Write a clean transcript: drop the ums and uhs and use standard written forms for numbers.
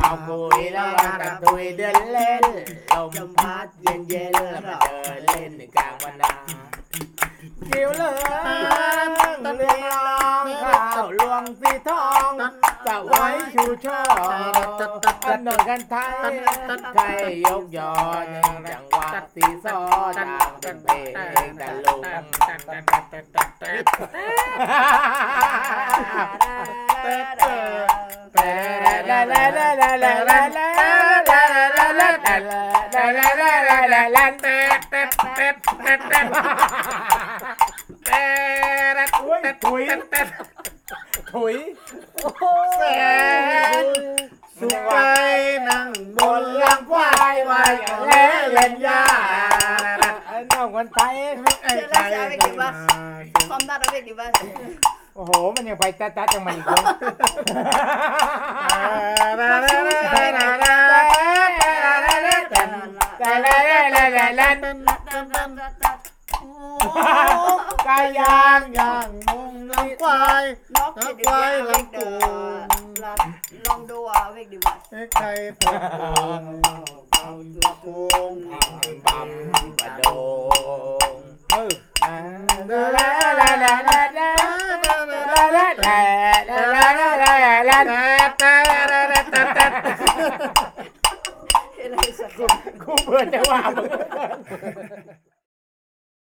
มาคุยแล้วกันตุยเดินเล่นลมพัดเย็นๆมาเดินเล่นกลางวันนาเกี่ยวเหลืองเรื่องรองข้าวลวงสีทองจะไว้ชูช่อกันหน่อยกันไทยใครยกยอจังหวะสีซอดังเป็นเพลงตะลุงถุยแสนสุขใจนั่งบนหลังควายไว้และเล่นยาน้องคนไทยไอ้ไทยความน่ารักดีบ้างโอ้โหมันยังไปตัดจังมันอีกคนกายย่างมุงน้ำควายน้ำควายลำปูลองดูอ่ะเวกดีบ้างใครตกเอาตัวโกงปั๊มกระโดงกูเบื่อจะว่ามึง